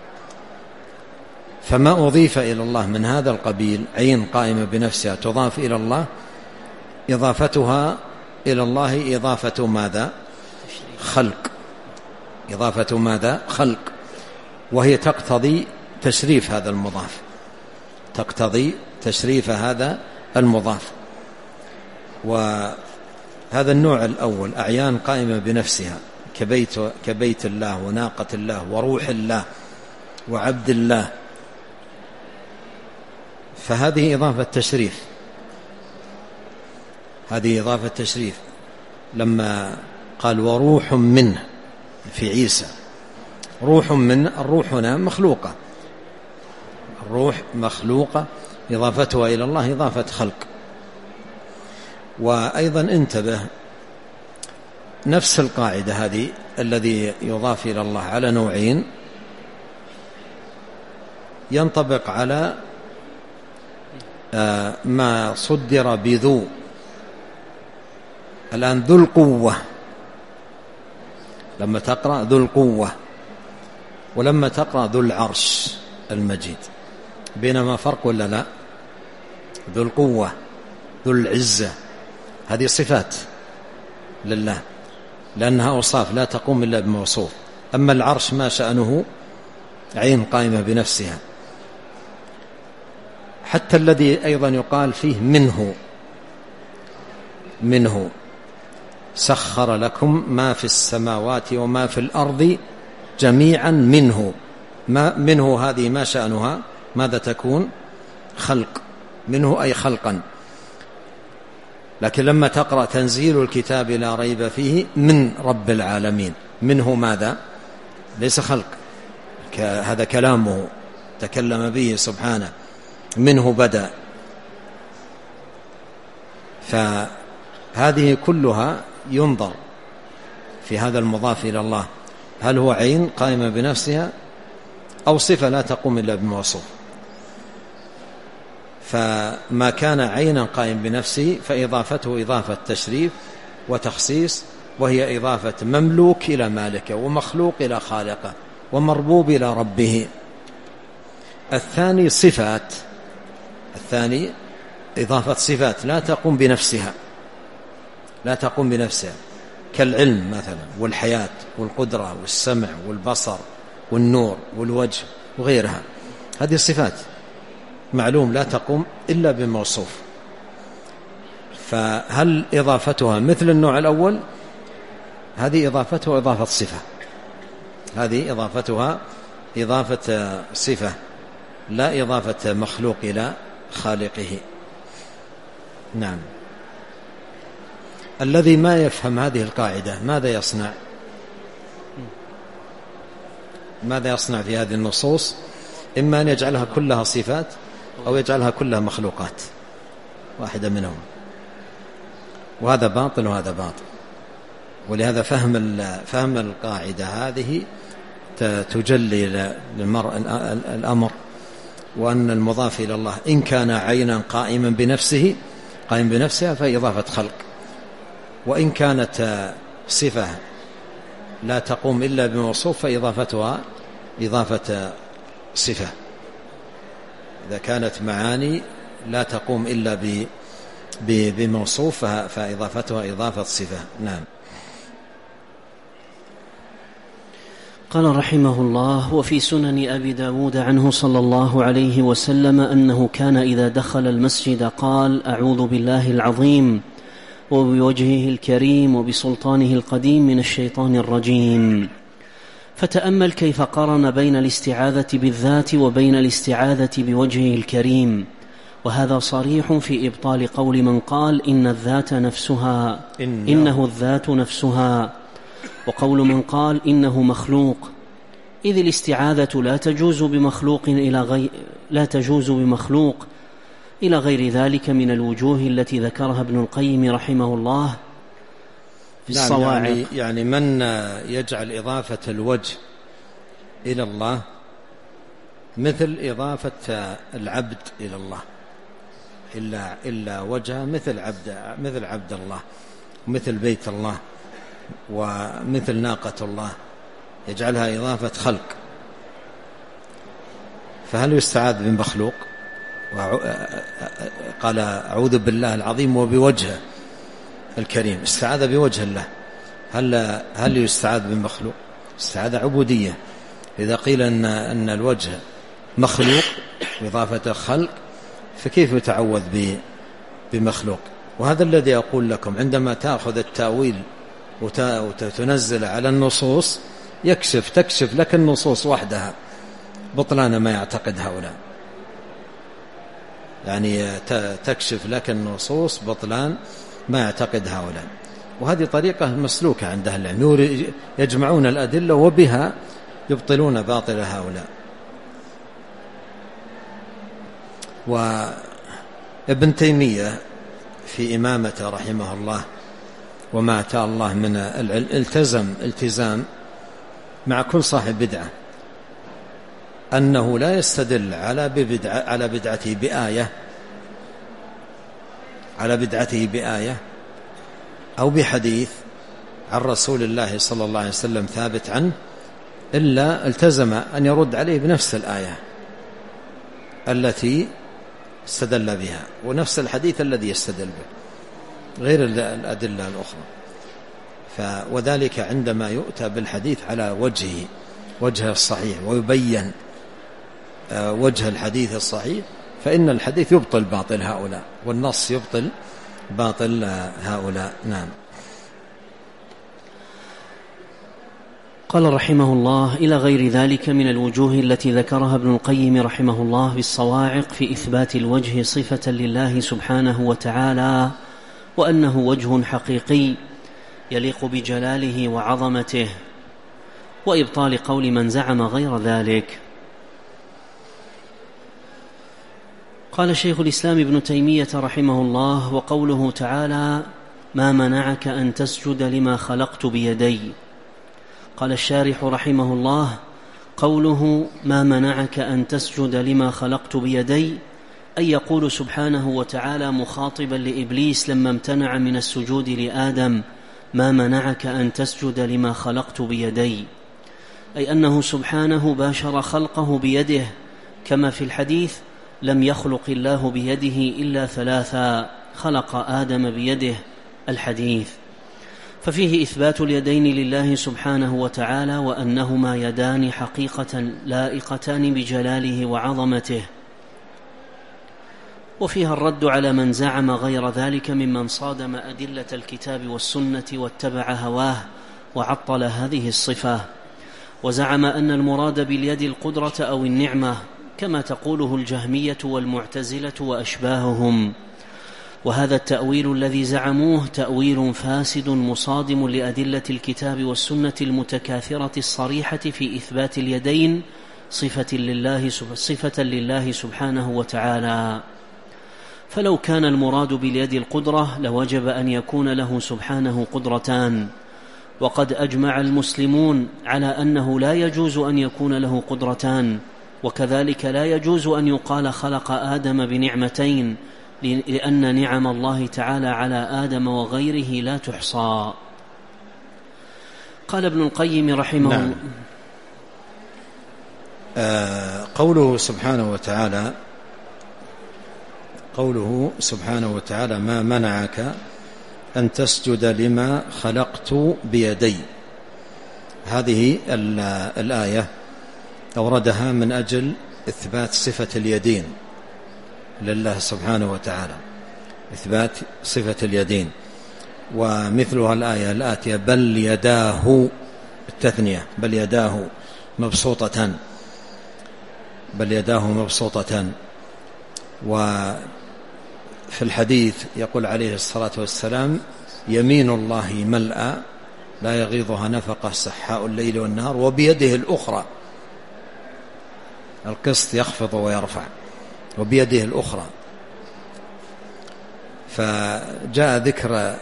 Speaker 2: فما أضيف إلى الله من هذا القبيل، عين قائمة بنفسها تضاف إلى الله، إضافتها إلى الله إضافة ماذا؟ خلق. إضافة ماذا؟ خلق. وهي تقتضي تشريف هذا المضاف، تقتضي تشريف هذا المضاف. وهذا النوع الأول أعيان قائمة بنفسها كبيت, كبيت الله وناقة الله وروح الله وعبد الله، فهذه إضافة تشريف، هذه إضافة تشريف. لما قال وروح منه في عيسى، روح من الروح هنا مخلوقة، الروح مخلوقة، إضافتها إلى الله إضافة خلق. وأيضا انتبه، نفس القاعدة هذه الذي يضاف إلى الله على نوعين ينطبق على ما صدر بذو. الآن ذو القوة، لما تقرأ ذو القوة ولما تقرأ ذو العرش المجيد، بينما فرق ولا لا؟ ذو القوة، ذو العزة، هذه صفات لله لأنها أوصاف لا تقوم إلا بموصوف. أما العرش ما شأنه؟ عين قائمة بنفسها. حتى الذي أيضا يقال فيه منه، منه سخر لكم ما في السماوات وما في الأرض جميعا منه، ما منه هذه ما شأنها؟ ماذا تكون؟ خلق، منه أي خلقا. لكن لما تقرأ تنزيل الكتاب لا ريب فيه من رب العالمين، منه ماذا؟ ليس خلق، هذا كلامه تكلم به سبحانه، منه بدأ. فهذه كلها ينظر في هذا المضاف إلى الله، هل هو عين قائمة بنفسها أو صفة لا تقوم إلا بموصوف. فما كان عينا قائم بنفسه فإضافته إضافة تشريف وتخصيص، وهي إضافة مملوك إلى مالكه ومخلوق إلى خالقه، ومربوب إلى ربه. الثاني صفات، الثاني إضافة صفات لا تقوم بنفسها، لا تقوم بنفسها، كالعلم مثلا والحياة والقدرة والسمع والبصر والنور والوجه وغيرها، هذه صفات معلوم لا تقوم إلا بموصوف. فهل إضافتها مثل النوع الأول؟ هذه إضافتها إضافة صفة، هذه إضافتها إضافة صفة لا إضافة مخلوق إلى خالقه. نعم. الذي ما يفهم هذه القاعدة ماذا يصنع؟ ماذا يصنع في هذه النصوص؟ إما أن يجعلها كلها صفات أو يجعلها كلها مخلوقات، واحدة منهم، وهذا باطل وهذا باطل. ولهذا فهم فهم القاعدة هذه تجلي للمرء الأمر، وأن المضاف إلى الله إن كان عينا قائما بنفسه قائم بنفسها فإضافة خلق، وإن كانت صفة لا تقوم إلا بموصوف فإضافتها إضافة صفة. إذا كانت معاني لا تقوم إلا بموصوف فإضافتها إضافة صفة. نعم.
Speaker 1: قال رحمه الله: وفي سنن أبي داود عنه صلى الله عليه وسلم أنه كان إذا دخل المسجد قال: أعوذ بالله العظيم وبوجهه الكريم وبسلطانه القديم من الشيطان الرجيم. فتأمل كيف قرن بين الاستعاذة بالذات وبين الاستعاذة بوجهه الكريم، وهذا صريح في إبطال قول من قال إن الذات نفسها إن إنه الذات نفسها، وقول من قال إنه مخلوق، إذ الاستعاذة لا تجوز بمخلوق إلى غير لا تجوز بمخلوق إلى غير ذلك من الوجوه التي ذكرها ابن القيم رحمه الله في الصواعق.
Speaker 2: يعني, يعني من يجعل إضافة الوجه إلى الله مثل إضافة العبد إلى الله، إلا, إلا وجهه مثل عبد, مثل عبد الله، مثل بيت الله، ومثل ناقة الله، يجعلها إضافة خلق، فهل يستعاذ بمخلوق؟ قال أعوذ بالله العظيم وبوجهه الكريم، استعاذ بوجه الله، هل هل يستعاذ بمخلوق؟ استعاذ عبودية. إذا قيل أن أن الوجه مخلوق وإضافة خلق فكيف يتعوذ بمخلوق؟ وهذا الذي أقول لكم، عندما تأخذ التأويل وتنزل على النصوص يكشف تكشف لك النصوص وحدها بطلان ما يعتقد هؤلاء، يعني تكشف لك النصوص بطلان ما يعتقد هؤلاء. وهذه طريقة مسلوكة عند أهل العلم، يجمعون الأدلة وبها يبطلون باطل هؤلاء. وابن تيمية في إمامته رحمه الله وما أتى الله من العلم التزم التزام مع كل صاحب بدعة أنه لا يستدل على بدعة على بدعته بآية على بدعته بآية أو بحديث عن رسول الله صلى الله عليه وسلم ثابت عنه، إلا التزم أن يرد عليه بنفس الآية التي استدل بها ونفس الحديث الذي يستدل به غير الأدلة الأخرى. وذلك عندما يؤتى بالحديث على وجهه وجه الصحيح ويبين وجه الحديث الصحيح فإن الحديث يبطل باطل هؤلاء والنص يبطل باطل هؤلاء. نعم.
Speaker 1: قال رحمه الله: إلى غير ذلك من الوجوه التي ذكرها ابن القيم رحمه الله بالصواعق في إثبات الوجه صفة لله سبحانه وتعالى، وأنه وجه حقيقي يليق بجلاله وعظمته، وإبطال قول من زعم غير ذلك. قال شيخ الإسلام ابن تيمية رحمه الله: وقوله تعالى: ما منعك أن تسجد لما خلقت بيدي. قال الشارح رحمه الله: قوله ما منعك أن تسجد لما خلقت بيدي أي يقول سبحانه وتعالى مخاطبا لإبليس لما امتنع من السجود لآدم: ما منعك أن تسجد لما خلقت بيدي، أي أنه سبحانه باشر خلقه بيده، كما في الحديث: لم يخلق الله بيده إلا ثلاثا، خلق آدم بيده، الحديث. ففيه إثبات اليدين لله سبحانه وتعالى، وأنهما يدان حقيقة لائقتان بجلاله وعظمته. وفيها الرد على من زعم غير ذلك ممن صادم أدلة الكتاب والسنة واتبع هواه وعطل هذه الصفة، وزعم أن المراد باليد القدرة أو النعمة، كما تقوله الجهمية والمعتزلة وأشباههم. وهذا التأويل الذي زعموه تأويل فاسد مصادم لأدلة الكتاب والسنة المتكاثرة الصريحة في إثبات اليدين صفة لله, صفة لله سبحانه وتعالى. فلو كان المراد باليد القدرة لوجب أن يكون له سبحانه قدرتان، وقد أجمع المسلمون على أنه لا يجوز أن يكون له قدرتان، وكذلك لا يجوز أن يقال خلق آدم بنعمتين، لأن نعم الله تعالى على آدم وغيره لا تحصى. قال ابن القيم رحمه الله:
Speaker 2: نعم. آه قوله سبحانه وتعالى قوله سبحانه وتعالى ما منعك أن تسجد لما خلقت بيدي، هذه الآية أوردها من أجل إثبات صفة اليدين لله سبحانه وتعالى، إثبات صفة اليدين. ومثلها الآية الآتية: بل يداه، التثنية، بل يداه مبسوطتان، بل يداه مبسوطتان. وفي الحديث يقول عليه الصلاة والسلام: يمين الله ملأى لا يغيضها نفقة سحاء الليل والنهار، وبيده الأخرى، القسط يخفض ويرفع، وبيده الأخرى. فجاء ذكر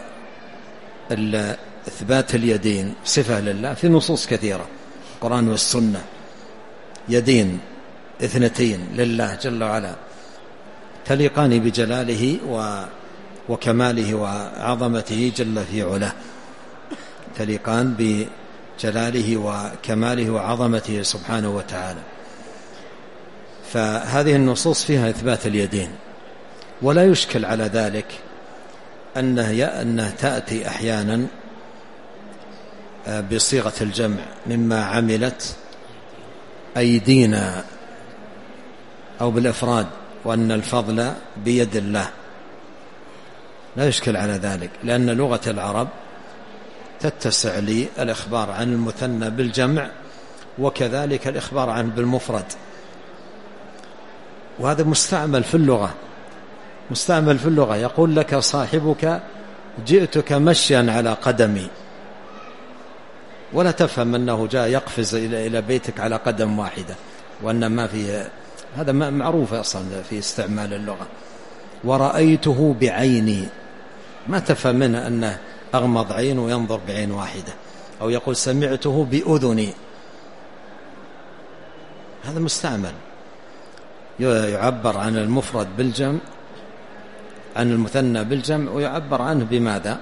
Speaker 2: إثبات اليدين صفة لله في نصوص كثيرة، القرآن والسنة، يدين اثنتين لله جل وعلا تليقان بجلاله وكماله وعظمته جل في علاه، تليقان بجلاله وكماله وعظمته سبحانه وتعالى. فهذه النصوص فيها إثبات اليدين، ولا يشكل على ذلك أنه, أنه تأتي أحيانا بصيغة الجمع: مما عملت أيدينا، أو بالإفراد، وأن الفضل بيد الله. لا يشكل على ذلك، لأن لغة العرب تتسع للإخبار عن المثنى بالجمع، وكذلك الإخبار عنه بالمفرد، وهذا مستعمل في اللغة، مستعمل في اللغة. يقول لك صاحبك: جئتك مشيا على قدمي، ولا تفهم أنه جاء يقفز إلى بيتك على قدم واحدة، وأن ما في هذا معروف أصلا في استعمال اللغة. ورأيته بعيني، ما تفهم منه أنه أغمض عين وينظر بعين واحدة، أو يقول سمعته بأذني، هذا مستعمل. يعبر عن المفرد بالجمع، عن المثنى بالجمع، ويعبر عنه بماذا؟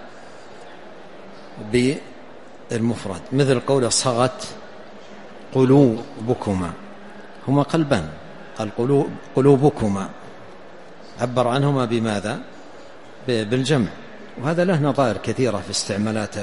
Speaker 2: بالمفرد. مثل قوله: صغت قلوبكما، هما قلبان، قال قلوبكما، عبر عنهما بماذا؟ بالجمع. وهذا له نظائر كثيرة في استعمالات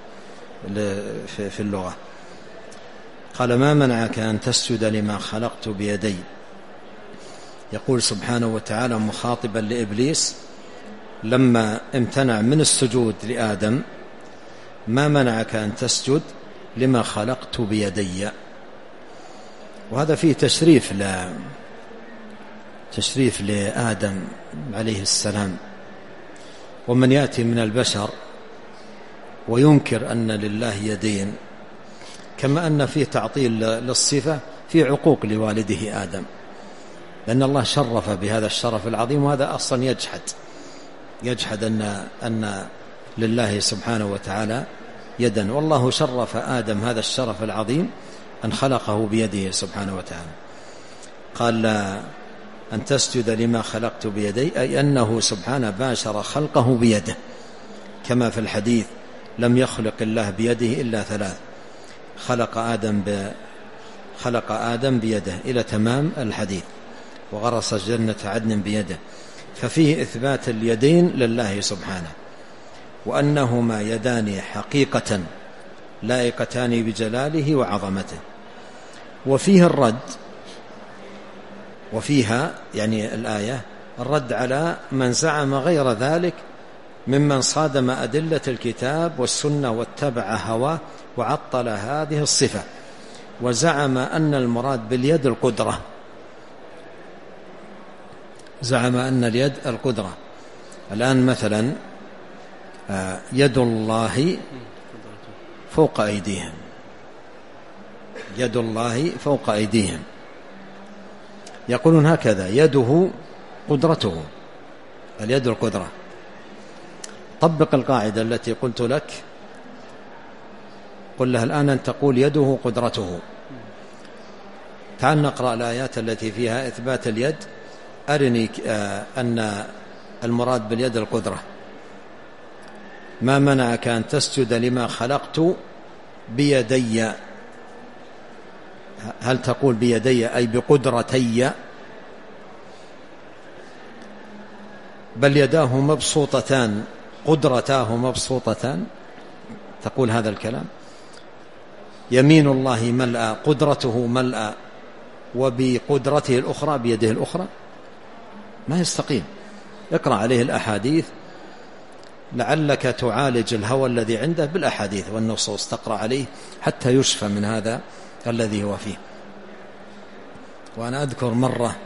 Speaker 2: في اللغة. قال: ما منعك أن تسجد لما خلقت بيدي. يقول سبحانه وتعالى مخاطبا لإبليس لما امتنع من السجود لآدم: ما منعك أن تسجد لما خلقت بيدي. وهذا فيه تشريف ل تشريف لآدم عليه السلام. ومن يأتي من البشر وينكر أن لله يدين، كما أن فيه تعطيل للصفة، في عقوق لوالده آدم، لأن الله شرف بهذا الشرف العظيم، وهذا أصلا يجحد يجحد أن, أن لله سبحانه وتعالى يدا. والله شرف آدم هذا الشرف العظيم أن خلقه بيده سبحانه وتعالى. قال: أن تسجد لما خلقت بيدي، أي أنه سبحانه باشر خلقه بيده، كما في الحديث: لم يخلق الله بيده إلا ثلاث: خلق آدم خلق آدم بيده إلى تمام الحديث، وغرس جنة عدن بيده، ففيه إثبات اليدين لله سبحانه، وأنهما يدان حقيقة لائقتان بجلاله وعظمته. وفيه الرد، وفيها يعني الآية الرد على من زعم غير ذلك ممن صادم أدلة الكتاب والسنة واتبع هواه وعطل هذه الصفة، وزعم أن المراد باليد القدرة، زعم أن اليد القدرة. الآن مثلا يد الله فوق أيديهم، يد الله فوق أيديهم، يقولون هكذا يده قدرته، اليد القدرة. طبق القاعدة التي قلت لك، قل لها الآن أن تقول يده قدرته. تعال نقرأ الآيات التي فيها إثبات اليد، أرني أن المراد باليد القدرة. ما منعك أن تسجد لما خلقت بيدي؟ هل تقول بيدي أي بقدرتي؟ بل يداه مبسوطتان قدرتاه مبسوطتان، تقول هذا الكلام؟ يمين الله ملأ، قدرته ملأ، وبقدرته الأخرى بيده الأخرى، ما يستقيم. اقرأ عليه الأحاديث لعلك تعالج الهوى الذي عنده بالأحاديث والنصوص، تقرأ عليه حتى يشفى من هذا الذي هو فيه. وأنا أذكر مرة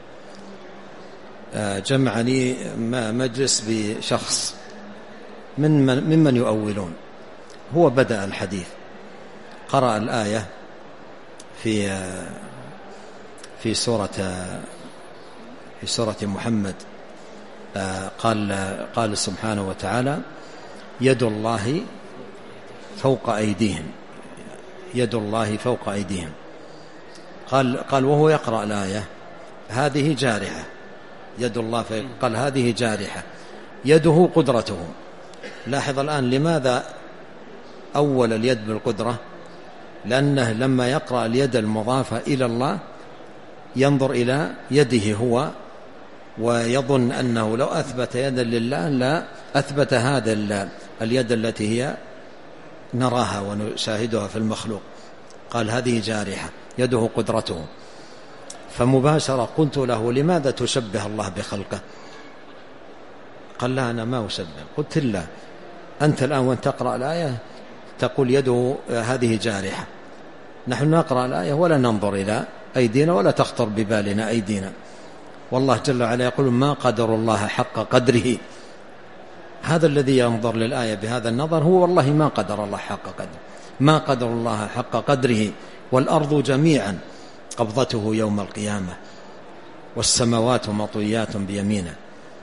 Speaker 2: جمعني مجلس بشخص من ممن يؤولون، هو بدأ الحديث، قرأ الآية في في سورة في سورة محمد، قال قال سبحانه وتعالى يد الله فوق أيديهم، يد الله فوق أيديهم. قال قال وهو يقرأ الآية هذه جارحة، يد الله فوق، قال هذه جارحة، يده قدرته. لاحظ الآن لماذا أول اليد بالقدرة؟ لأنه لما يقرأ اليد المضافة إلى الله ينظر إلى يده هو، ويظن أنه لو أثبت يدا لله لا أثبت هذا اليد التي هي نراها ونشاهدها في المخلوق. قال هذه جارحة، يده قدرته. فمباشرة قلت له لماذا تشبه الله بخلقه؟ قال لا أنا ما أشبه. قلت لا، أنت الآن وأن تقرأ الآية تقول يده هذه جارحة، نحن نقرأ الآية ولا ننظر إلى أيدينا ولا تخطر ببالنا أيدينا، والله جل وعلا يقول ما قدر الله حق قدره. هذا الذي ينظر للآية بهذا النظر هو والله ما قدر الله حق قدره، ما قدر الله حق قدره. والأرض جميعا قبضته يوم القيامة والسماوات مطويات بيمينه.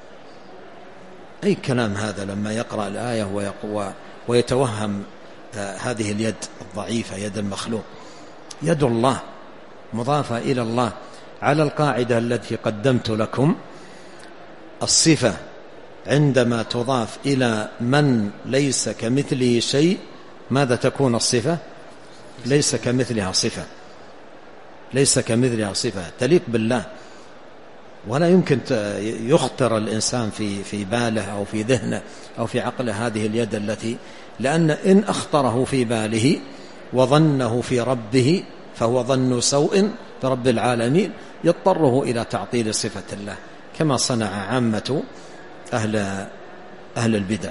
Speaker 2: أي كلام هذا لما يقرأ الآية ويتوهم هذه اليد الضعيفة، يد المخلوق. يد الله مضافة إلى الله على القاعدة التي قدمت لكم. الصفة عندما تضاف إلى من ليس كمثله شيء ماذا تكون الصفة؟ ليس كمثلها صفة، ليس كمثلها صفة تليق بالله. ولا يمكن يخطر الإنسان في في باله أو في ذهنه أو في عقله هذه اليد التي، لأن إن أخطره في باله وظنه في ربه فهو ظن سوء برب العالمين يضطره إلى تعطيل صفة الله، كما صنع عامة أهل أهل البدع.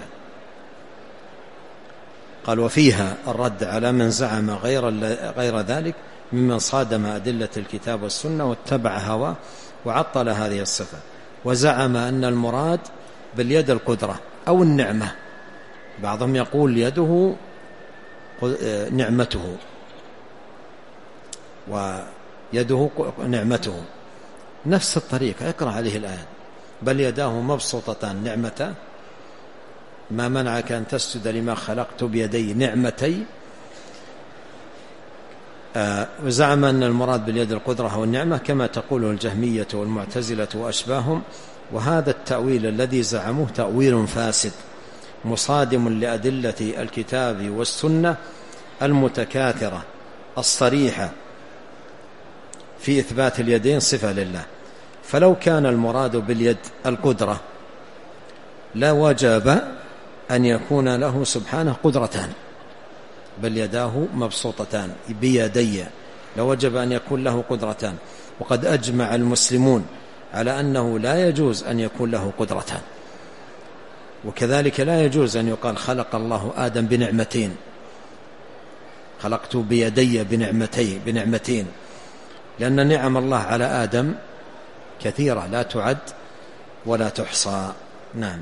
Speaker 2: قال وفيها الرد على من زعم غير غير ذلك ممن صادم أدلة الكتاب والسنة واتبع هواه وعطل هذه الصفة، وزعم أن المراد باليد القدرة أو النعمة. بعضهم يقول يده نعمته، ويده نعمته نفس الطريقة. اقرأ عليه الآية بل يداه مبسوطتان نعمته، ما منعك أن تسجد لما خلقت بيدي نعمتي. آه وزعم أن المراد باليد القدرة هو النعمة كما تقوله الجهمية والمعتزلة وأشباههم. وهذا التأويل الذي زعموه تأويل فاسد مصادم لأدلة الكتاب والسنة المتكاثرة الصريحة في إثبات اليدين صفة لله، فلو كان المراد باليد القدرة لا وجب أن يكون له سبحانه قدرتان، بل يداه مبسوطتان بيدي، لوجب أن يكون له قدرتان. وقد أجمع المسلمون على أنه لا يجوز أن يكون له قدرتان، وكذلك لا يجوز أن يقال خلق الله آدم بنعمتين، خلقت بيدي بنعمتين بنعمتين لأن نعم الله على آدم كثيرة لا تعد ولا تحصى. نعم.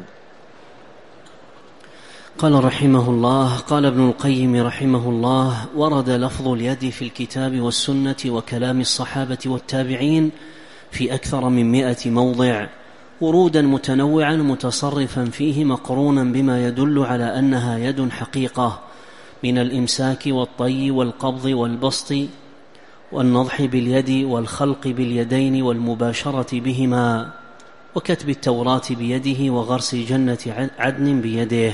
Speaker 1: قال رحمه الله: قال ابن القيم رحمه الله: ورد لفظ اليد في الكتاب والسنة وكلام الصحابة والتابعين في أكثر من مئة موضع، ورودا متنوعا متصرفا فيه مقرونا بما يدل على أنها يد حقيقة، من الإمساك والطي والقبض والبسط والنضح باليد والخلق باليدين والمباشرة بهما، وكتب التوراة بيده وغرس جنة عدن بيده.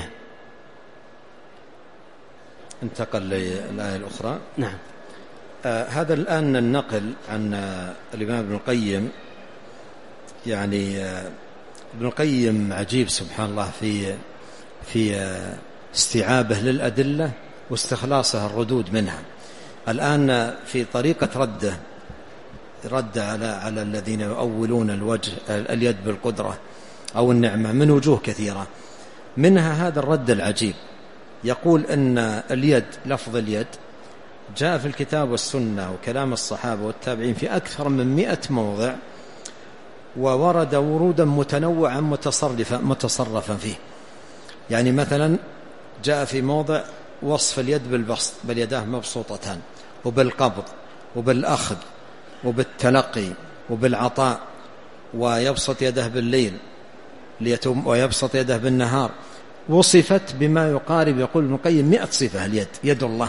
Speaker 2: انتقل للآية الأخرى.
Speaker 1: نعم.
Speaker 2: آه هذا الآن النقل عن آه الإمام ابن القيم، يعني آه ابن القيم عجيب سبحان الله في في آه استيعابه للأدلة واستخلاصها الردود منها. الآن في طريقة رده رد على على الذين يؤولون الوجه اليد بالقدرة أو النعمة من وجوه كثيرة، منها هذا الرد العجيب. يقول أن اليد، لفظ اليد جاء في الكتاب والسنة وكلام الصحابة والتابعين في أكثر من مئة موضع، وورد ورودا متنوعا متصرفا متصرفا فيه. يعني مثلا جاء في موضع وصف اليد بالبسط، بل يداه مبسوطتان، وبالقبض وبالأخذ وبالتلقي وبالعطاء، ويبسط يده بالليل ويبسط يده بالنهار. وصفت بما يقارب، يقول ابن القيم، مئة صفة اليد، يد الله.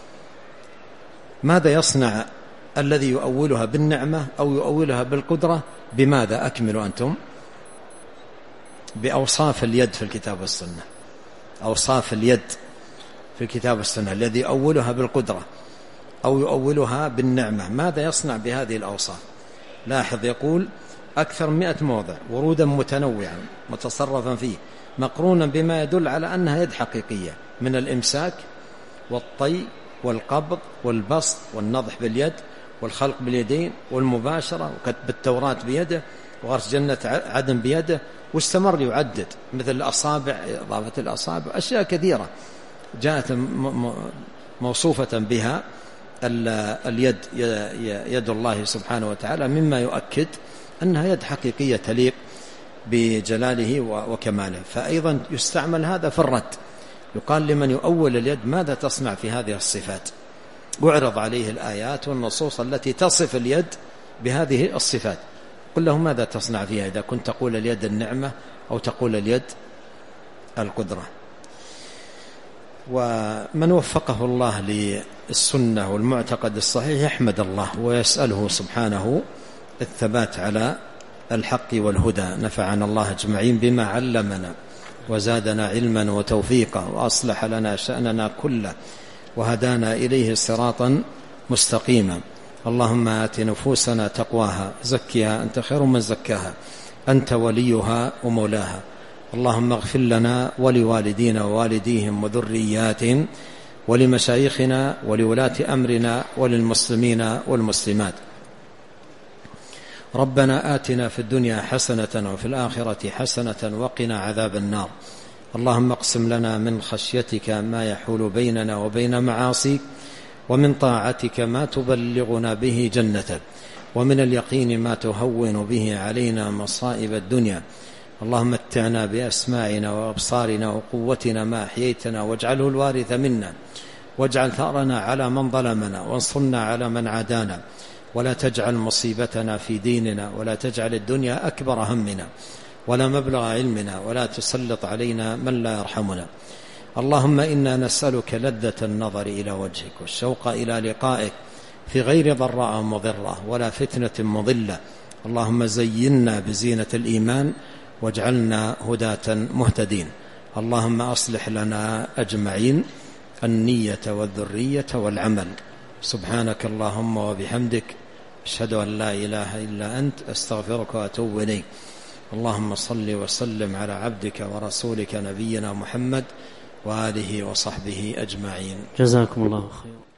Speaker 2: ماذا يصنع الذي يؤولها بالنعمة أو يؤولها بالقدرة؟ بماذا؟ أكملوا أنتم. بأوصاف اليد في الكتاب والسنة، أوصاف اليد في الكتاب والسنة، الذي يؤولها بالقدرة أو يؤولها بالنعمة، ماذا يصنع بهذه الأوصاف؟ لاحظ، يقول أكثر من مئة موضع، ورودا متنوعا متصرفا فيه مقرونا بما يدل على أنها يد حقيقية، من الإمساك والطي والقبض والبسط والنضح باليد والخلق باليدين والمباشرة وكتب التوراة بيده وغرس جنة عدن بيده. واستمر يعدد، مثل الأصابع، إضافة الأصابع، أشياء كثيرة جاءت موصوفة بها اليد، يد الله سبحانه وتعالى، مما يؤكد أنها يد حقيقية تليق بجلاله وكماله. فأيضا يستعمل هذا في الرد، يقال لمن يؤول اليد: ماذا تصنع في هذه الصفات؟ واعرض عليه الآيات والنصوص التي تصف اليد بهذه الصفات، قل له ماذا تصنع فيها إذا كنت تقول اليد النعمة أو تقول اليد القدرة. ومن وفقه الله للسنة والمعتقد الصحيح يحمد الله ويسأله سبحانه الثبات على الحق والهدى. نفعنا الله أجمعين بما علمنا وزادنا علما وتوفيقا، وأصلح لنا شأننا كله، وهدانا إليه صراطا مستقيما. اللهم آت نفوسنا تقواها، زكها أنت خير من زكاها، أنت وليها ومولاها. اللهم اغفر لنا ولوالدينا ووالديهم وذرياتهم ولمشايخنا ولولاة أمرنا وللمسلمين والمسلمات. ربنا آتنا في الدنيا حسنة وفي الآخرة حسنة وقنا عذاب النار. اللهم اقسم لنا من خشيتك ما يحول بيننا وبين معاصيك، ومن طاعتك ما تبلغنا به جنتك، ومن اليقين ما تهون به علينا مصائب الدنيا. اللهم متعنا بأسماعنا وأبصارنا وقوتنا ما أحييتنا، واجعله الوارث منا، واجعل ثأرنا على من ظلمنا، وانصرنا على من عادانا، ولا تجعل مصيبتنا في ديننا، ولا تجعل الدنيا أكبر همنا ولا مبلغ علمنا، ولا تسلط علينا من لا يرحمنا. اللهم إنا نسألك لذة النظر إلى وجهك والشوق إلى لقائك في غير ضراء مضرة ولا فتنة مضلة. اللهم زينا بزينة الإيمان واجعلنا هداة مهتدين. اللهم أصلح لنا أجمعين النية والذرية والعمل. سبحانك اللهم وبحمدك، أشهد أن لا إله إلا أنت أستغفرك وأتوب إليك. اللهم صل وسلم على عبدك ورسولك نبينا محمد وآله وصحبه أجمعين.
Speaker 1: جزاكم الله خيرا.